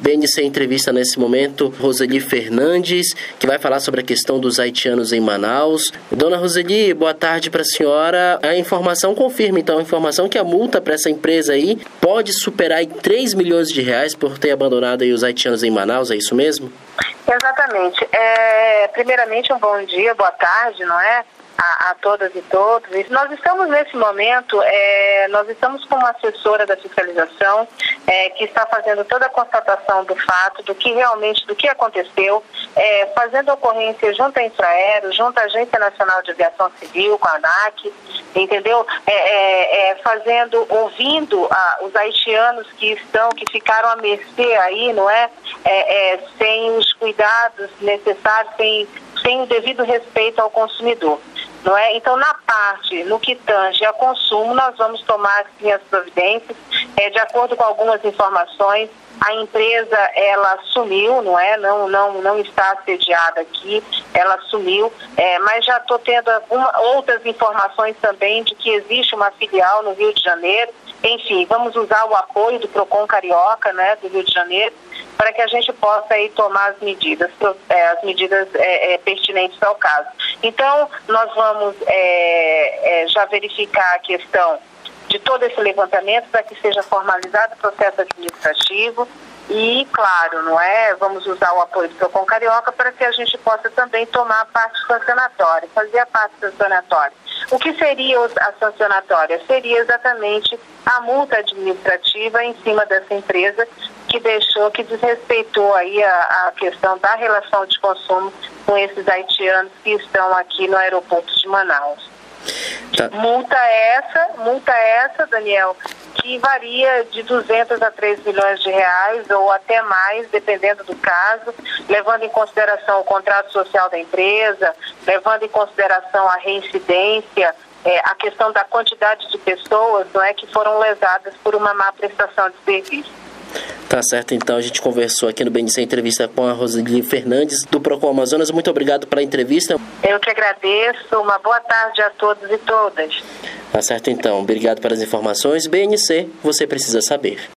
BNC entrevista nesse momento Roseli Fernandes, que vai falar sobre a questão dos haitianos em Manaus. Dona Roseli, boa tarde para a senhora. A informação confirma, então, a informação que a multa para essa empresa aí pode superar em 3 milhões de reais por ter abandonado aí os haitianos em Manaus, é isso mesmo? Exatamente. Primeiramente, um bom dia, boa tarde, não é? A todas e todos. Nós estamos nesse momento, nós estamos com uma assessora da fiscalização que está fazendo toda a constatação do fato, do que aconteceu, fazendo ocorrência junto à Infraero, junto à Agência Nacional de Aviação Civil, com a ANAC, entendeu? Ouvindo os haitianos que ficaram à mercê aí, não é? Sem os cuidados necessários, sem o devido respeito ao consumidor. Não é? Então, no que tange a consumo, nós vamos tomar sim as providências. De acordo com algumas informações, a empresa, ela sumiu, não é? Não está assediada aqui, ela sumiu, mas já estou tendo outras informações também de que existe uma filial no Rio de Janeiro. Enfim, vamos usar o apoio do Procon Carioca, né, do Rio de Janeiro, para que a gente possa aí tomar as medidas pertinentes ao caso. Então, nós vamos já verificar a questão de todo esse levantamento para que seja formalizado o processo administrativo e, claro, não é? Vamos usar o apoio do Procon Carioca para que a gente possa também tomar a parte sancionatória, fazer a parte sancionatória. O que seria a sancionatória? Seria exatamente a multa administrativa em cima dessa empresa que desrespeitou aí a questão da relação de consumo com esses haitianos que estão aqui no aeroporto de Manaus. Tá. Multa essa, Daniel, que varia de 200 a 3 milhões de reais ou até mais, dependendo do caso, levando em consideração o contrato social da empresa, levando em consideração a reincidência, a questão da quantidade de pessoas, não é, que foram lesadas por uma má prestação de serviço. Tá certo, então a gente conversou aqui no BNC Entrevista com a Roseli Fernandes do Procon Amazonas. Muito obrigado pela entrevista. Eu que agradeço, uma boa tarde a todos e todas. Tá certo, então, obrigado pelas informações. BNC, você precisa saber.